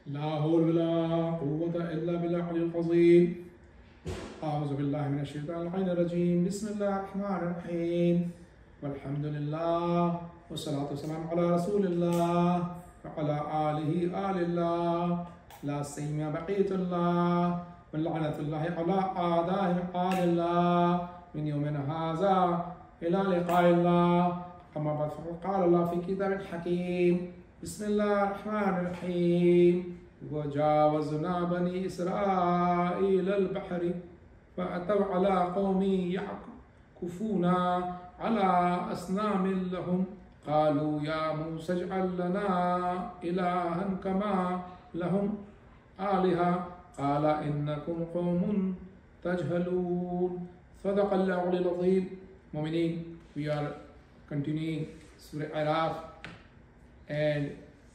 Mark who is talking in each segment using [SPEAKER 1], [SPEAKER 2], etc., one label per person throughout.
[SPEAKER 1] لا حول ولا قوة إلا بالله العلي العظيم. أعوذ بالله من الشيطان اللعين الرجيم. بسم الله الرحمن الرحيم. والحمد لله والصلاة والسلام على رسول الله وعلى آله آل الله لا سيما بقية الله ولعنة الله على أعدائهم آل الله من يومنا هذا إلى لقاء الله. أما بعد فقال الله في كتاب الحكيم. بسم الله الرحمن الرحيم. وجاوزنا بني إسرائيل البحر فأتوا على قوم يعكفون على أصنام لهم قالوا يا موسى اجعل لنا إلها كما لهم آلهة قال إنكم قوم تجهلون. صدق الله العظيم. Mu'mineen, we are continuing Surah Araf, and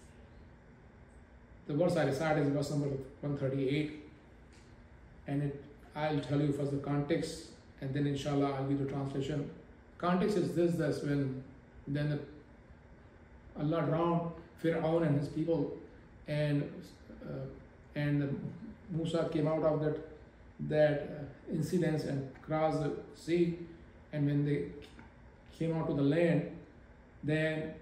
[SPEAKER 1] the verse I recite is verse number 138, and I'll tell you first the context, and then inshallah I'll give the translation. Context is this: that's when then Allah drowned Fir'aun and his people, and Musa came out of that incident and crossed the sea, and when they came out to the land, then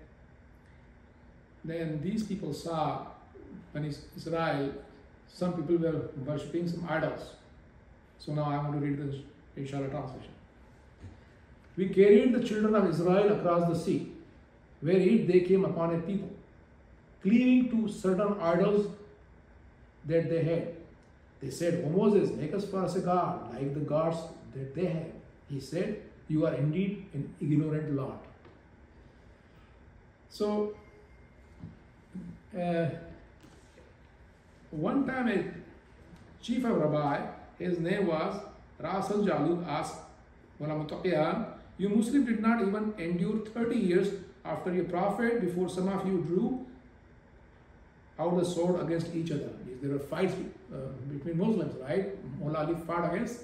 [SPEAKER 1] these people saw when Israel, some people were worshipping some idols. So now I want to read the inshallah translation. We carried the children of Israel across the sea, wherein they came upon a people, cleaving to certain idols that they had. They said, O Moses, make us for us a god, like the gods that they had. He said, you are indeed an ignorant lot. So, one time a chief of rabbi, his name was Ras al-Jalud, asked Mullah Mutaqiyan, you Muslims did not even endure 30 years after your prophet before some of you drew out the sword against each other. There were fights between Muslims, right? Mullah Ali fought against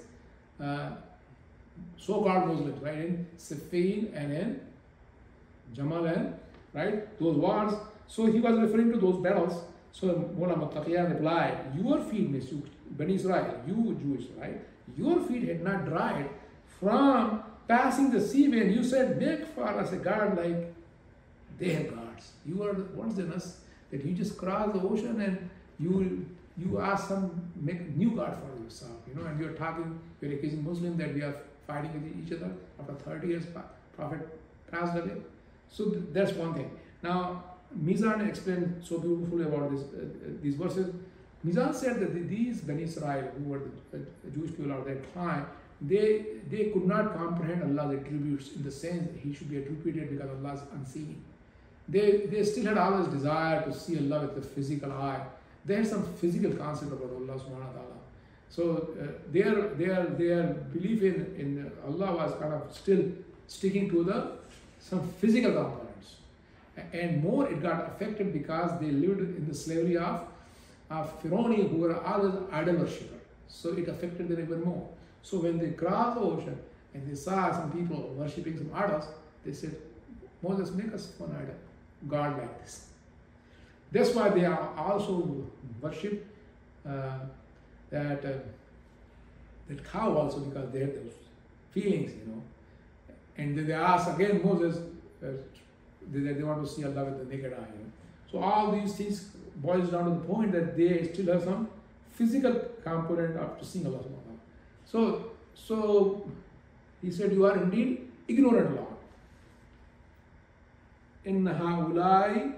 [SPEAKER 1] so-called Muslims, right? In Siffin and in Jamal, and right? Those wars. So he was referring to those battles. So Mullah Muttaqiyan replied, your feet, means you, Bani Israel, you Jewish, right? Your feet had not dried from passing the sea when you said, make for us a god like they have gods. You are the ones in us that you just cross the ocean and you ask some, make new god for yourself, you know, and you're accusing Muslims that we are fighting with each other after 30 years Prophet passed away. So that's one thing. Now, Mizan explained so beautifully about these verses. Mizan said that these Bani Israel, who were the Jewish people of that time, they could not comprehend Allah's attributes in the sense that He should be attributed because Allah is unseen. They still had always desire to see Allah with the physical eye. They had some physical concept about Allah subhanahu wa ta'ala. So their belief in Allah was kind of still sticking to some physical components. And more it got affected because they lived in the slavery of Pharaoh, who were always idol worshippers. So it affected them even more. So when they crossed the ocean and they saw some people worshipping some idols, they said, Moses, make us one idol, God like this. That's why they are also worship that cow also, because they had those feelings, you know. And they asked again Moses, they want to see Allah with the naked eye. You know? So all these things boils down to the point that they still have some physical component of seeing Allah. So he said, you are indeed ignorant, Lord. Inna ha'ulai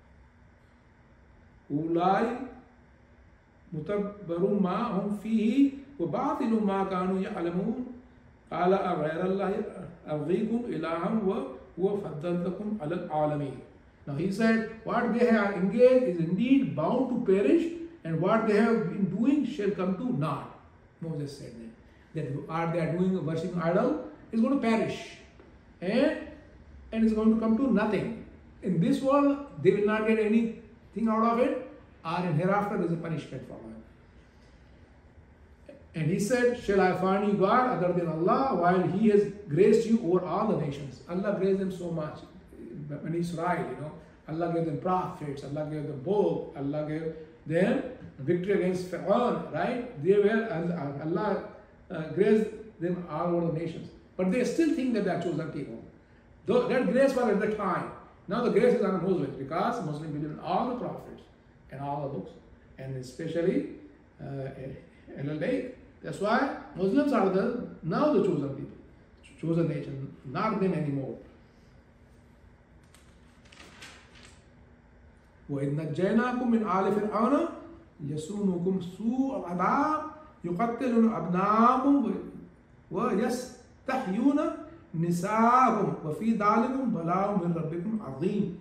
[SPEAKER 1] mutabbarum ma hum fihi wa batilu ma kanu ya'lamun qala aghayra allahi abghikum ilaham wa faddaltakum ala al-alamin. Now he said, what they have engaged is indeed bound to perish, and what they have been doing shall come to naught. Moses said that what they are doing, worshipping idol, is going to perish, and is going to come to nothing. In this world, they will not get anything out of it, or in hereafter there is a punishment for them. And he said, shall I find you God other than Allah, while He has graced you over all the nations? Allah graced them so much. When Israel, you know, Allah gave them prophets, Allah gave them book, Allah gave then victory against Fir'aun, right? They were, Allah graced them all over the nations. But they still think that they are chosen people. Though that grace was at the time. Now the grace is on the Muslims because Muslims believe in all the prophets and all the books, and especially Al-Bayt. That's why Muslims are now the chosen people, chosen nation, not them anymore. وَإِذْ نَجَّيْنَاكُمْ مِنْ آلِ فِرْعَوْنَ يَسُومُكُمْ سُوءَ الْعَذَابِ يُقَتِّلُونَ أَبْنَاءَكُمْ وَيَسْتَحْيُونَ نِسَاءَكُمْ وَفِي ذَلِكُمْ بَلَاءٌ مِنْ رَبِّكُمْ عَظِيمٌ.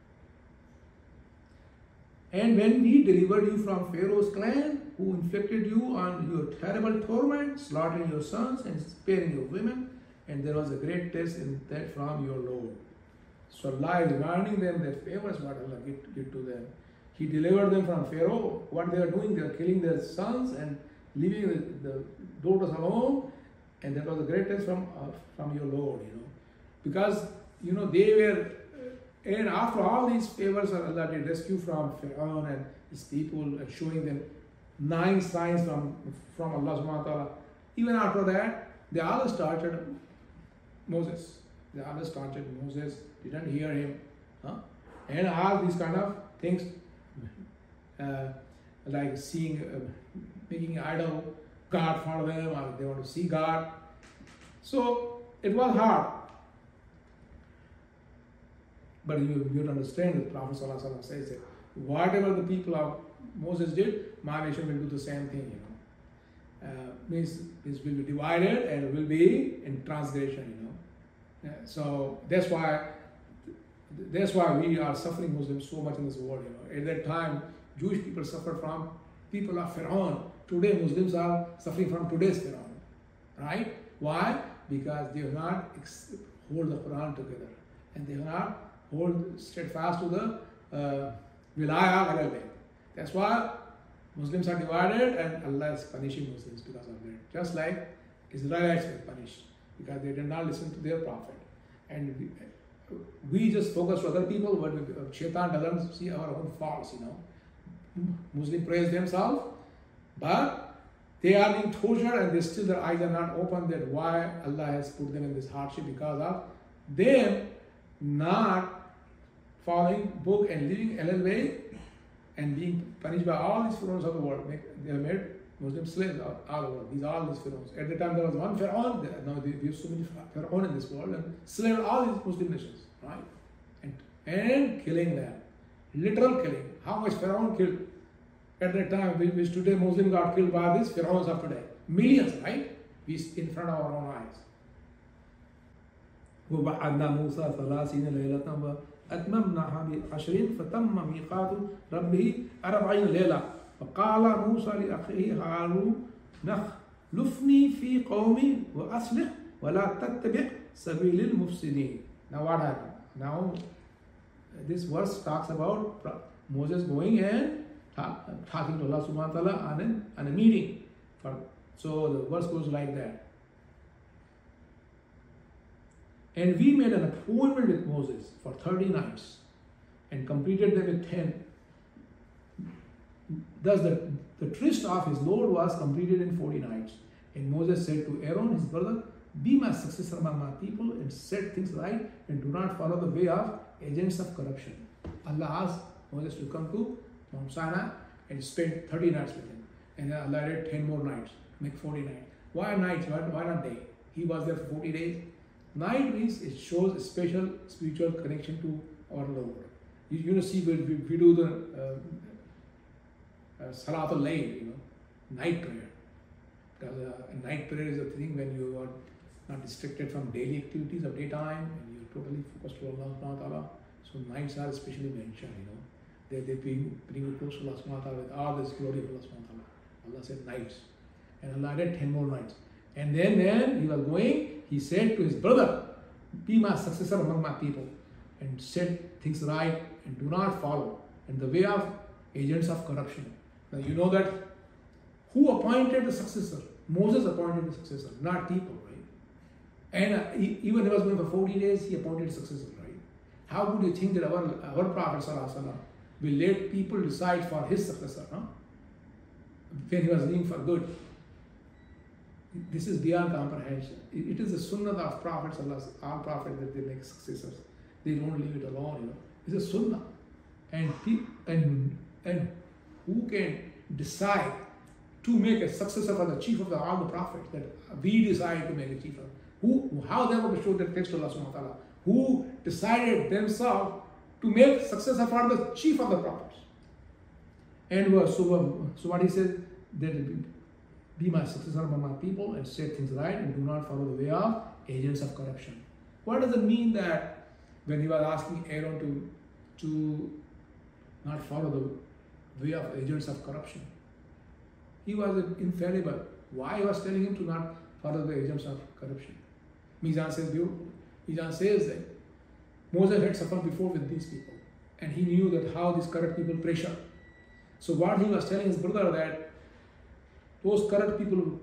[SPEAKER 1] And when we delivered you from Pharaoh's clan, who inflicted you on your terrible torment, slaughtering your sons and sparing your women, and there was a great test in that from your Lord. So Allah is reminding them that favors what Allah give to them. He delivered them from Pharaoh. What they are doing, they are killing their sons and leaving the daughters alone, and that was a great test from your Lord, because they were. And after all these favors, Allah did rescue from Fir'aun and his people and showing them 9 signs from Allah subhanahu wa ta'ala. Even after that, they always tortured Moses. They always tortured Moses, didn't hear him. And all these kind of things, like making an idol, God for them, or they want to see God. So it was hard. But you understand that Prophet ﷺ says that whatever the people of Moses did, my nation will do the same thing, means this will be divided and will be in transgression, So that's why we are suffering Muslims so much in this world, At that time, Jewish people suffered from people of Fir'aun. Today, Muslims are suffering from today's Fir'aun, right? Why? Because they have not hold the Quran together, and they have not hold steadfast to the Wilayah al-Bayt. That's why Muslims are divided and Allah is punishing Muslims because of that. Just like Israelites were punished because they did not listen to their prophet. And we just focus to other people, but Shaitan doesn't see our own faults, Muslims praise themselves, but they are being tortured and they still their eyes are not open that why Allah has put them in this hardship because of them not following book and living Al-Bayt and being punished by all these pharaohs of the world. They have made Muslim slaves all over. All these pharaohs. At the time there was one pharaoh. Now there are so many pharaohs in this world and slaved all these Muslim nations, right? And killing them, literal killing. How much pharaoh killed at that time? Which today Muslim got killed by these pharaohs of today. Millions, right? In front of our own eyes.
[SPEAKER 2] وبعدنا موسى 30 ليلة وأتممناها ب10 فتم ميقات ربه 40 ليلة فقال موسى لأخيه هارون نخلفني في قومي وأصلح ولا تتبع سبيل المفسدين.
[SPEAKER 1] Now what happened? Now this verse talks about Moses going and talking to Allah subhanahu wa ta'ala on a meeting. So the verse goes like that. And we made an appointment with Moses for 30 nights and completed them with 10. Thus the tryst of his Lord was completed in 40 nights. And Moses said to Aaron, his brother, be my successor among my people and set things right and do not follow the way of agents of corruption. Allah asked Moses to come to Mount Sinai and spend 30 nights with him. And Allah added 10 more nights, make 40 nights. Why nights? Why not day? He was there for 40 days. Night means it shows a special spiritual connection to our Lord. You see, we do the Salatul Layl, night prayer. Because night prayer is a thing when you are not distracted from daily activities of daytime and you're totally focused to Allah subhanahu wa ta'ala. So nights are especially mentioned, They bring you close to Allah subhanahu wa ta'ala with all this glory of Allah subhanahu wa ta'ala. Allah said nights. And Allah added 10 more nights. And then he was going, he said to his brother, be my successor among my people and set things right and do not follow in the way of agents of corruption. Now you know that who appointed the successor? Moses appointed the successor, not people, right? And even he was going for 40 days, he appointed a successor, right? How would you think that our Prophet ﷺ will let people decide for his successor, no? When he was living for good. This is beyond comprehension. It is the sunnah of prophets, all prophets, that they make successors. They don't leave it alone, you know. It's a sunnah. And who can decide to make a successor for the chief of all the prophets, that we decide to make a chief of? How they want to show that text to Allah subhanahu wa ta'ala? Who decided themselves to make successor for the chief of the prophets? And so what he said, that be my successor among my people and set things right and do not follow the way of agents of corruption. What does it mean that when he was asking Aaron to not follow the way of agents of corruption? He was infallible. Why he was telling him to not follow the agents of corruption? Mizan says beautiful. Mizan says that Moses had suffered before with these people, and he knew that how these corrupt people pressure. So what he was telling his brother, that those corrupt people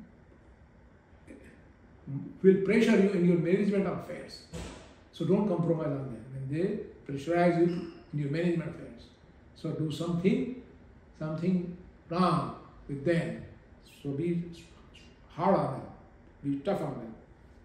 [SPEAKER 1] will pressure you in your management of affairs. So don't compromise on them. When they pressurize you in your management affairs, so do something wrong with them. So be hard on them, be tough on them.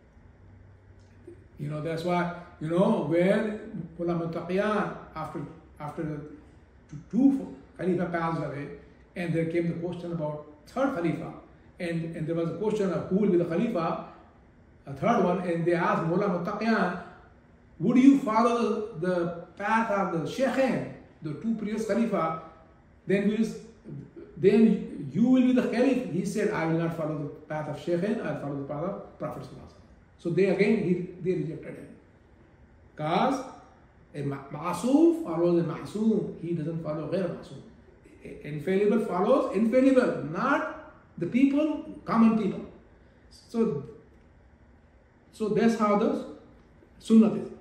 [SPEAKER 1] You know, that's why, you know, when Ulama Taqiyan, after the two Khalifa passed away, and there came the question about third Khalifa, and there was a question of who will be the Khalifa, a third one, and they asked Mullah Muttaqiyan, would you follow the path of the Shaykhain, the two previous Khalifa, then you will be the Caliph? He said, I will not follow the path of Shaykhain, I will follow the path of Prophet. So they rejected him. Because a Ma'asoof follows a Ma'soom, he doesn't follow Ghair Ma'soom. Infallible follows infallible, not the people, common people. So that's how the sunnah is.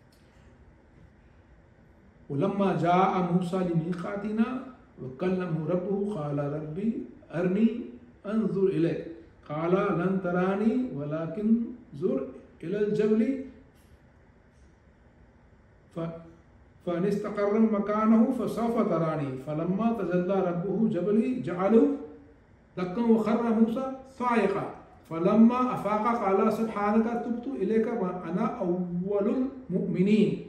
[SPEAKER 1] وَلَمَّا جَاءَ مُوسَى لِمِيقَاتِنَا وَكَلَّمَهُ رَبُّهُ قَالَ رَبِّي أَرْنِي أَنْظُرْ إِلَيْكَ قَالَ لَنْ تَرَانِي وَلَكِنْ زُرْ إِلَى الْجَبَلِ فإن استقر مكانه فسوف تراني فلما تجلى ربه جبلي جعله دكا وخر موسى صاعقا فلما أفاق قال سبحانك تبت إليك وأنا أول المؤمنين.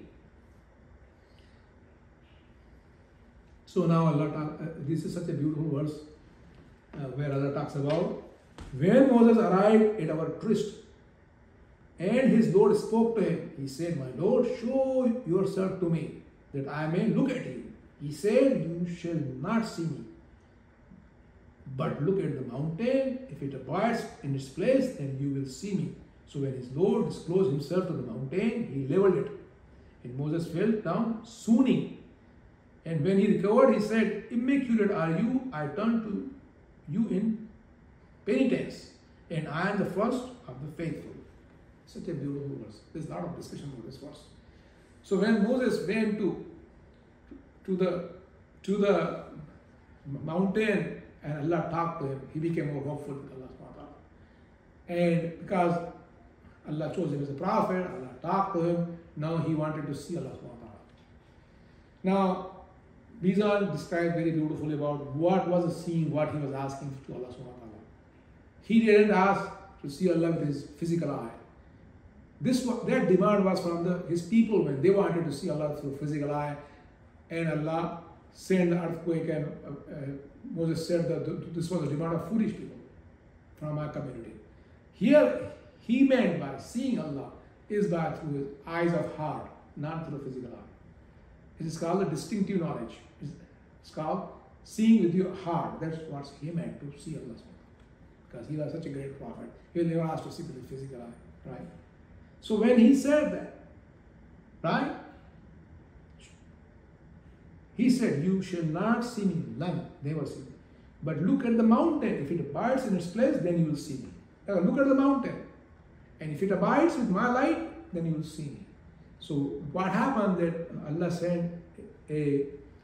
[SPEAKER 1] So now Allah this is such a beautiful verse where Allah talks about when Moses arrived at our tryst and his Lord spoke to him. He said, my Lord, show yourself to me, that I may look at you. He said, you shall not see me, but look at the mountain. If it abides in its place, then you will see me. So when his Lord disclosed himself to the mountain, he leveled it. And Moses fell down swooning. And when he recovered, he said, immaculate are you, I turn to you in penitence, and I am the first of the faithful. Such a beautiful verse. There's a lot of discussion about this verse. So when Moses went to the mountain and Allah talked to him, he became more hopeful with Allah subhanahu wa ta'ala. And because Allah chose him as a prophet, Allah talked to him, now he wanted to see Allah subhanahu wa ta'ala. Now, Mizan described very beautifully about what was the seeing, what he was asking to Allah subhanahu wa ta'ala. He didn't ask to see Allah with his physical eye. That demand was from his people when they wanted to see Allah through physical eye, and Allah sent the earthquake, and Moses said that this was a demand of foolish people from our community. Here, he meant by seeing Allah is by through his eyes of heart, not through the physical eye. It is called a distinctive knowledge. It's called seeing with your heart. That's what he meant, to see Allah. Because he was such a great prophet. He never asked to see with the physical eye, right? So when he said that, right? He said, you shall not see me, never see me. But look at the mountain. If it abides in its place, then you will see me. Now look at the mountain. And if it abides with my light, then you will see me. So what happened that Allah sent a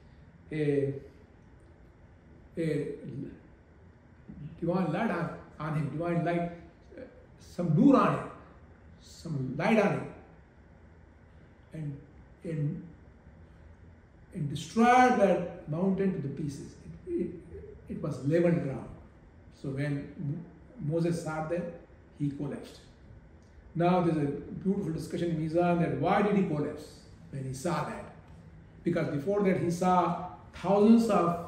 [SPEAKER 1] divine light on him, divine light, some nur on him, some light on him.
[SPEAKER 2] and destroyed that mountain to the pieces. It was level ground. So when Moses sat there, he collapsed. Now there's a beautiful discussion in Mizan that why did he collapse when he saw that? Because before that he saw thousands of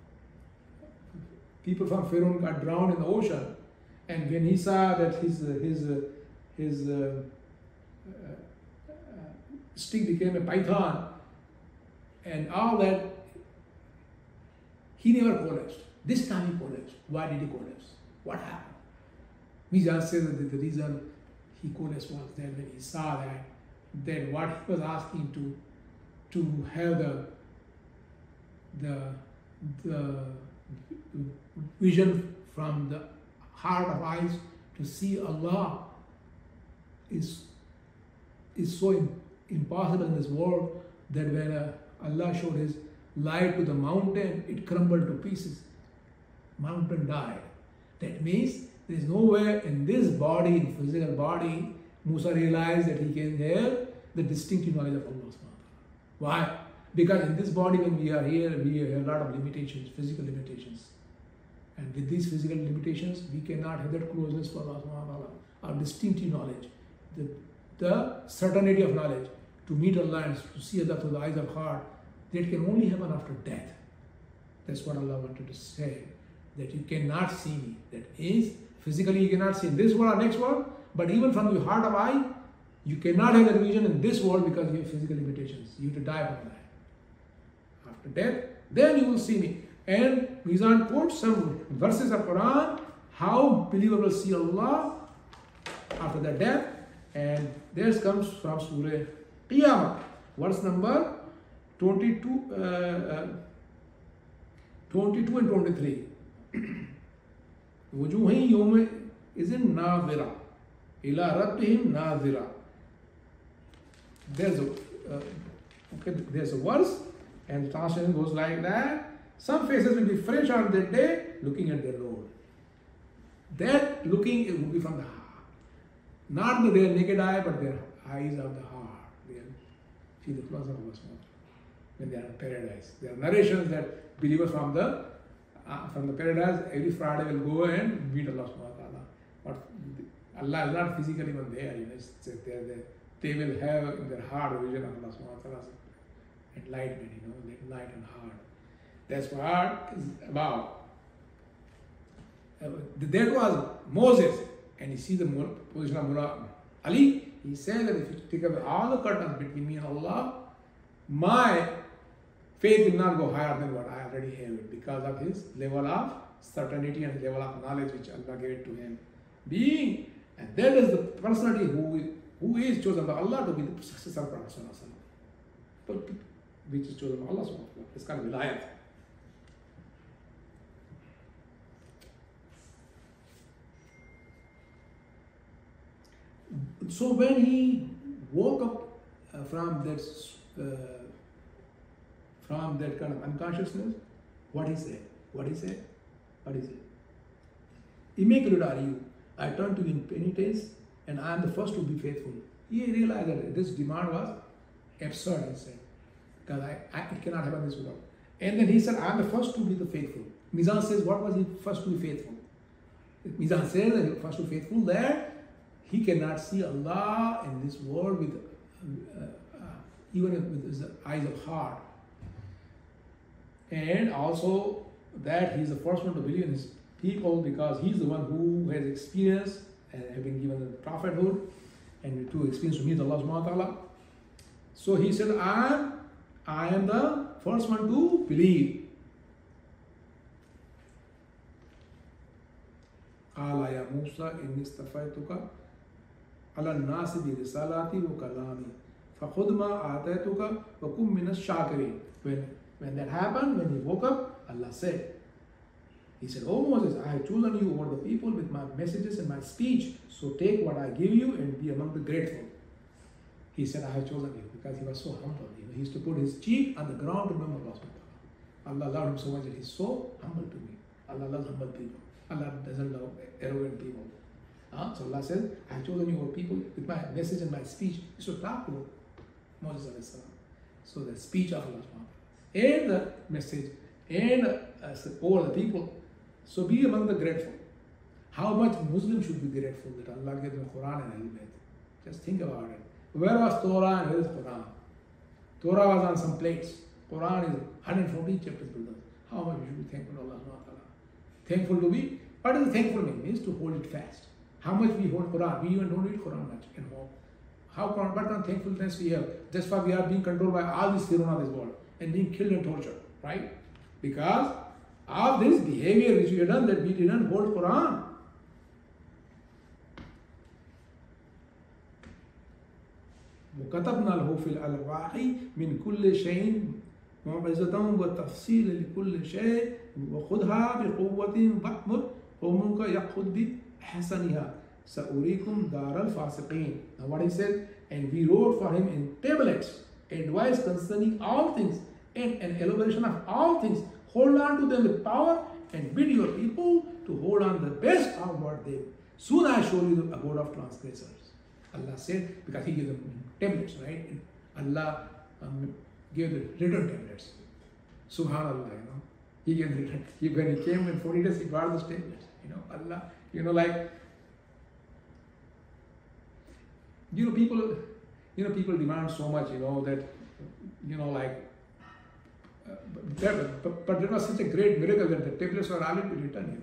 [SPEAKER 2] people from Pharaoh got drowned in the ocean, and when he saw that his stick became a python and all that, he never collapsed. This time he collapsed. Why did he collapse? What happened? Mizan says that the reason he collapsed was that when he saw that, then what he was asking to have the vision from the heart of eyes to see Allah is so impossible in this world that when Allah showed His light to the mountain, it crumbled to pieces. Mountain died. That means there is nowhere in this body, in physical body, Musa realized that he can have the distinctive knowledge of Allah. Why? Because in this body, when we are here, we have a lot of limitations, physical limitations. And with these physical limitations, we cannot have that closeness for Allah, our distinctive knowledge, the certainty of knowledge, to meet Allah and to see Allah through the eyes of heart. That can only happen after death. That's what Allah wanted to say, that you cannot see me. That is, physically you cannot see in this world or next world, but even from the heart of eye, you cannot have that vision in this world because you have physical limitations. You have to die from that. After death, then you will see me. And Mizan quotes some verses of Quran, how believer will see Allah after their death. And this comes from Surah Qiyamah, verse number 22 and 23. وجوه يومئذ ناظرة إلى ربهم ناظرة. There's a verse, and the translation goes like that. Some faces will be fresh on that day, looking at their Lord. That looking will be from the heart, not with their naked eye, but their eyes of the heart. They see the presence of Allah when they are in paradise. There are narrations that believers from the paradise every Friday will go and meet Allah subhanahu wa ta'ala. But Allah is not physically even there. They will have in their heart a vision of Allah subhanahu wa ta'ala's enlightenment, light and heart. That's what is about. That was Moses, and you see the position of Mullah Ali. He said that if you take away all the curtains between me and Allah, my faith will not go higher than what I already have it, because of his level of certainty and level of knowledge which Allah gave to him. And that is the personality who is chosen by Allah to be the successor of Prophet, which is chosen by Allah. It's called wilayat. So when he woke up from that kind of unconsciousness, what he said? Immaculate are you. I turn to you in penitence, and I am the first to be faithful. He realized that this demand was absurd, he said, because it cannot happen in this world. And then he said, I am the first to be the faithful. Mizan says, what was he first to be faithful? Mizan says that he was first to be faithful, that he cannot see Allah in this world with even with his eyes of heart. And also that he is the first one to believe in his people, because he is the one who has experience and have been given the prophethood and to experience to meet Allah subhanahu wa ta'ala. So he said, I am the first one to believe. قال يا موسى إني اصطفيتك على الناس برسالاتي وكلامي فخذ ما آتيتك وكن من الشاكرين. When that happened, when he woke up, Allah said, He said, "Oh Moses, I have chosen you over the people with my messages and my speech, so take what I give you and be among the grateful." He said, "I have chosen you," because he was so humble. He used to put his cheek on the ground to remember Allah. Allah loved him so much that he's so humble to me. Allah loves humble people. Allah doesn't love arrogant people. So Allah says, "I have chosen you over people with my message and my speech." He should talk to Moses. So the speech of Allah.
[SPEAKER 1] and the message and all the people. So be among the grateful. How much Muslims should be grateful that Allah gave them Quran and Ahl-Bayt. Just think about it. Where was Torah and where is Quran? Torah was on some plates. Quran is 140 chapters, brothers. How much we should be thankful to Allah subhanahu wa ta'ala. Thankful to be, what does thankful mean? It means to hold it fast. How much we hold Quran? We even don't read Quran much in home. What kind of thankfulness we have? That's why we are being controlled by all these Fir'aun of this world and being killed and tortured, right? Because of this behavior which we have done, that we didn't hold Quran. وكتبنا له في الألواح من كل شيء موعظة وتفصيل لكل شيء وخذها بقوة وأمر قومك يأخذ بأحسنها سأريكم دار الفاسقين. Now what he said, and we wrote for him in tablets advice concerning all things and an elaboration of all things. Hold on to them with power and bid your people to hold on the best of what they. Soon I show you the abode of transgressors. Allah said, because He gave them tablets, right? And Allah gave the written tablets. Subhanallah, He gave the written. When He came in 40 days, He brought those tablets. Allah, like, people demand so much, that, like, but there was such a great miracle that the tablets were already written,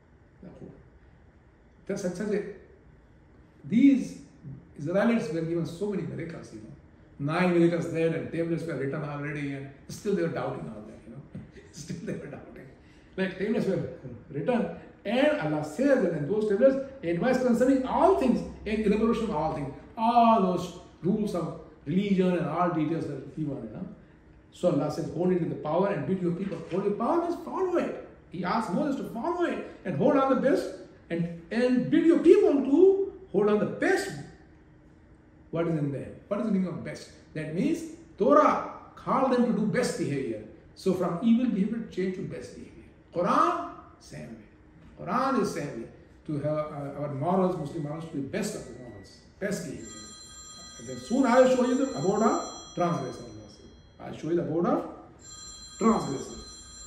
[SPEAKER 1] There's such a, these Israelites were given so many miracles, 9 miracles there, and tablets were written already, and still they were doubting all that, Still they were doubting. Like, tablets were written, and Allah says that in those tablets, advice concerning all things, and elaboration of all things, all those rules of religion and all details that He wanted. So Allah says, hold it with the power and bid your people. Hold it power means follow it. He asked Moses to follow it and hold on the best, and bid your people to hold on the best. What is in there? What is the meaning of best? That means Torah called them to do best behavior. So from evil behavior, change to best behavior. Quran, same way. Quran is same way. To have our morals, Muslim morals, to be best of the morals. Best behavior. And then soon I will show you the abode of transgressor. I will show you the abode of transgressor.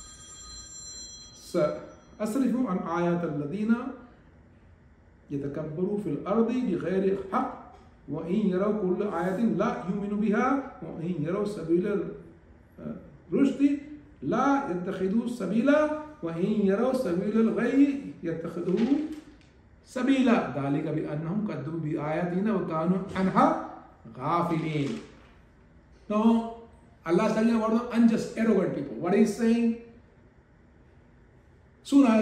[SPEAKER 1] سأصرف عن آيات الذين يتكبروا في الأرض بغير حق وإن يروا كل آية لا يؤمنوا بها وإن يروا سبيل الرشد لا يتخذوا سبيلا وإن يروا سبيل الغي يتخذوه سبيلا ذلك بأنهم كذبوا بآياتنا وكانوا عنها غافلين. Now Allah is telling about the unjust, arrogant people. What He is saying? Soon I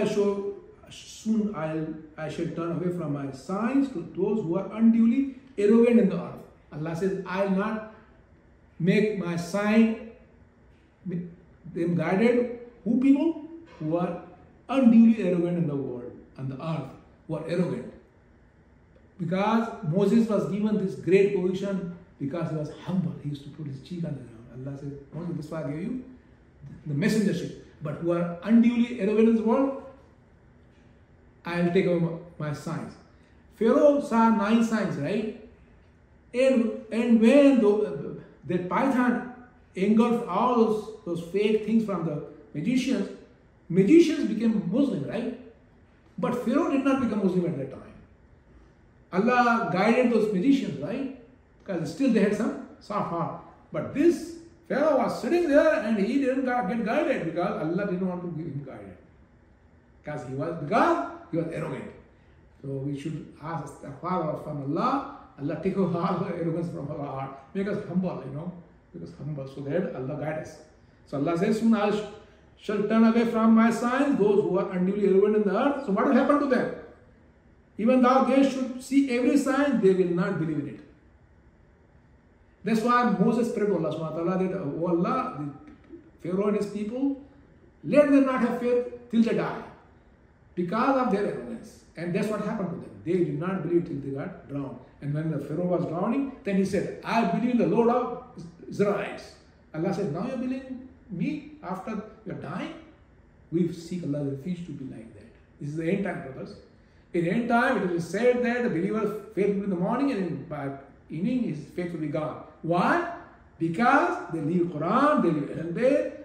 [SPEAKER 1] shall turn away from my signs to those who are unduly arrogant in the earth. Allah says, I will not make my sign them guided. Who people? Who are unduly arrogant in the world, on the earth, who are arrogant. Because Moses was given this great position because he was humble. He used to put his cheek on the ground. Allah says, Moses, this is why I gave you the messengership. But who are unduly arrogant in this world, I will take away my signs. Pharaoh saw 9 signs, right? And when that python engulfed all those fake things from the magicians became Muslim, right? But Pharaoh did not become Muslim at that time. Allah guided those magicians, right? Because still they had some soft heart. But this Pharaoh was sitting there and he didn't get guided because Allah didn't want to give him guidance. Because he was arrogant. So we should ask istighfar from Allah. Allah take away all the arrogance from our heart. Make us humble, Make us humble so that Allah guide us. So Allah says, soon I shall turn away from my signs those who are unduly arrogant in the earth. So what will happen to them? Even though they should see every sign, they will not believe in it. That's why Moses prayed to Allah subhanahu wa ta'ala that, oh Allah, the Pharaoh and his people, let them not have faith till they die. Because of their arrogance. And that's what happened to them. They did not believe till they got drowned. And when the Pharaoh was drowning, then he said, I believe in the Lord of Israelites. Allah said, now you believe in me after you are dying? We seek Allah's refuge to be like that. This is the end time, brothers. In the end time, it is said that the believer is faithful in the morning and by evening his faith will be gone. Why? Because they leave Quran, they leave Ahl-Bayt,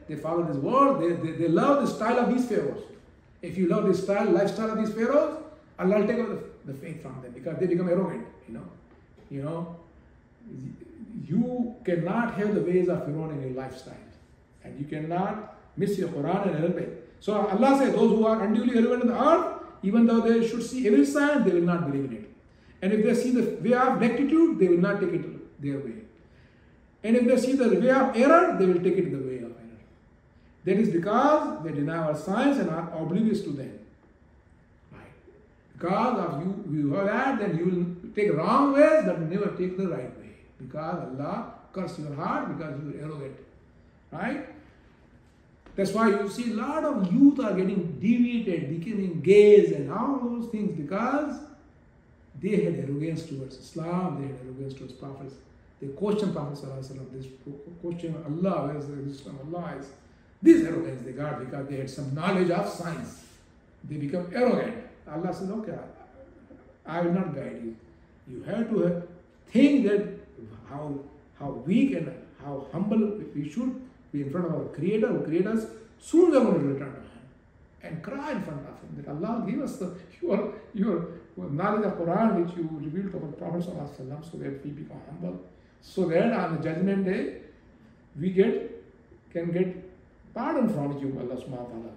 [SPEAKER 1] they follow this word, they love the style of these pharaohs. If you love the lifestyle of these pharaohs, Allah will take away the faith from them because they become arrogant, You cannot have the ways of Pharaoh in your lifestyle. And you cannot miss your Quran and elevate. So Allah says those who are unduly arrogant in the earth, even though they should see every sign, they will not believe in it. And if they see the way of rectitude, they will not take it their way. And if they see the way of error, they will take it the way of error. That is because they deny our signs and are oblivious to them. Right? Because of you have that, then you will take wrong ways, but never take the right way. Because Allah curses your heart because you are arrogant. Right? That's why you see a lot of youth are getting deviated, becoming gays and all those things because they had arrogance towards Islam, they had arrogance towards prophets. They question Prophet ﷺ, they question Allah, where is the Islam, Allah is. This arrogance they got because they had some knowledge of science. They become arrogant. Allah says, okay, I will not guide you. You have to think that how weak and how humble we should be in front of our Creator who created us. Soon we are going to return to Him and cry in front of Him that Allah give us your knowledge of Quran which you revealed to our Prophet ﷺ so that we become humble. So that on the judgment day we can get pardon from you, Allah subhanahu wa ta'ala.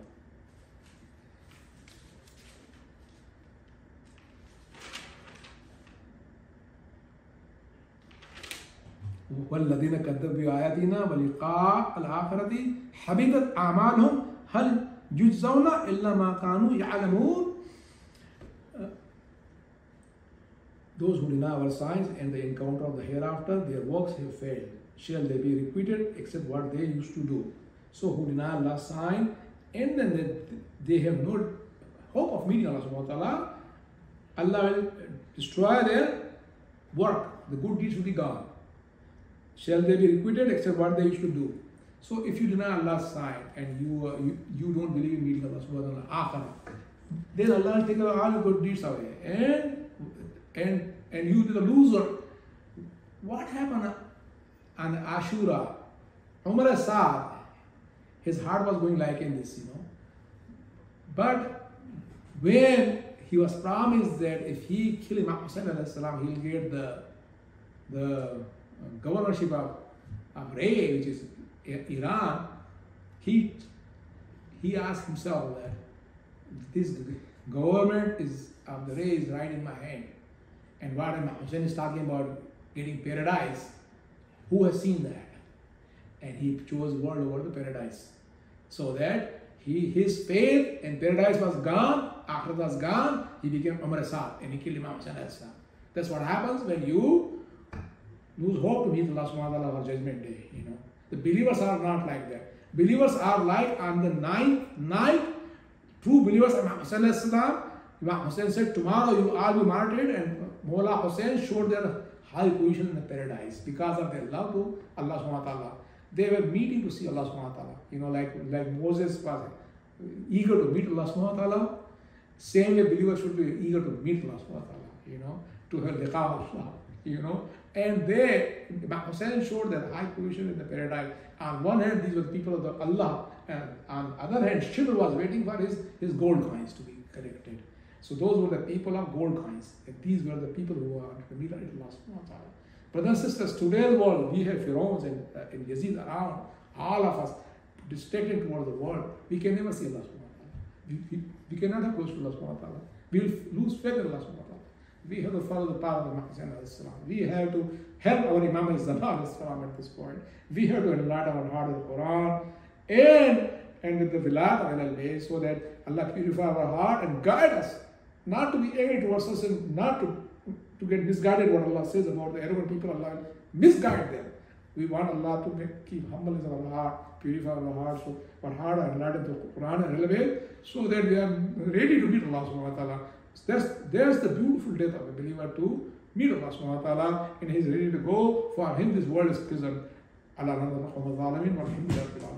[SPEAKER 1] والذين كذبوا بآياتنا ولقاء الآخرة حبطت أعمالهم هل يجزون إلا ما كانوا يعلمون. Those who deny our signs and the encounter of the hereafter, their works have failed. Shall they be repeated except what they used to do? So who deny Allah's sign and then they have no hope of meeting Allah subhanahu wa ta'ala, Allah will destroy their work. The good deeds will be gone. Shall they be repeated except what they used to do? So if you deny Allah's sign and you don't believe in meeting Allah subhanahu wa ta'ala, then Allah will take all your good deeds away. And you the loser. What happened on Ashura? Umar Asad, his heart was going like in this, But when he was promised that if he killed Imam Hussain alayhi salam, he'll get the governorship of Ray, which is Iran, he asked himself that this government of the Ray is right in my hand. And what Imam Hussain is talking about getting paradise, who has seen that? And he chose world over the paradise. So that his faith in paradise was gone, Akhirat was gone, he became Umar Asad and he killed Imam Hussain alayhi salam. That's what happens when you lose hope to meet Allah subhanahu wa ta'ala on Judgment Day. The believers are not like that. Believers are like on the ninth night, true believers of Imam Hussain alayhi salam. Imam Hussain said, tomorrow you all be martyred, and Mawla Hussain showed their high position in the paradise because of their love to Allah subhanahu wa ta'ala. They were meeting to see Allah subhanahu wa ta'ala. Like Moses was eager to meet Allah subhanahu wa ta'ala. Same way believers should be eager to meet Allah subhanahu wa ta'ala, to have liqa Allah, And Imam Hussain showed their high position in the paradise. On one hand, these were the people of Allah, and on the other hand, Shibr was waiting for his gold coins to be collected. So those were the people of gold coins. And these were the people who are to meet Allah subhanahu wa ta'ala. Brothers and sisters, today's world, we have Pharaohs and Yazid around, all of us, distracted towards the world. We can never see Allah subhanahu wa ta'ala. We cannot have close to Allah subhanahu wa ta'ala. We will lose faith in Allah subhanahu wa ta'ala. We have to follow the path of Imam Hussain alayhi salam. We have to help our Imam alayhi salam at this point. We have to enlighten our heart with the Quran and with the Vilayat al-Bayt so that Allah purify our heart and guide us. Not to be angry towards us and not to get misguided what Allah says about the arrogant people. Allah misguide them. We want Allah to keep humbleness in our heart, purify our heart, so our heart are enlightened to the Quran and al-Bayt so that we are ready to meet Allah subhanahu wa ta'ala. There's the beautiful death of a believer to meet Allah subhanahu wa ta'ala, and he's ready to go. For him this world is prison. Allah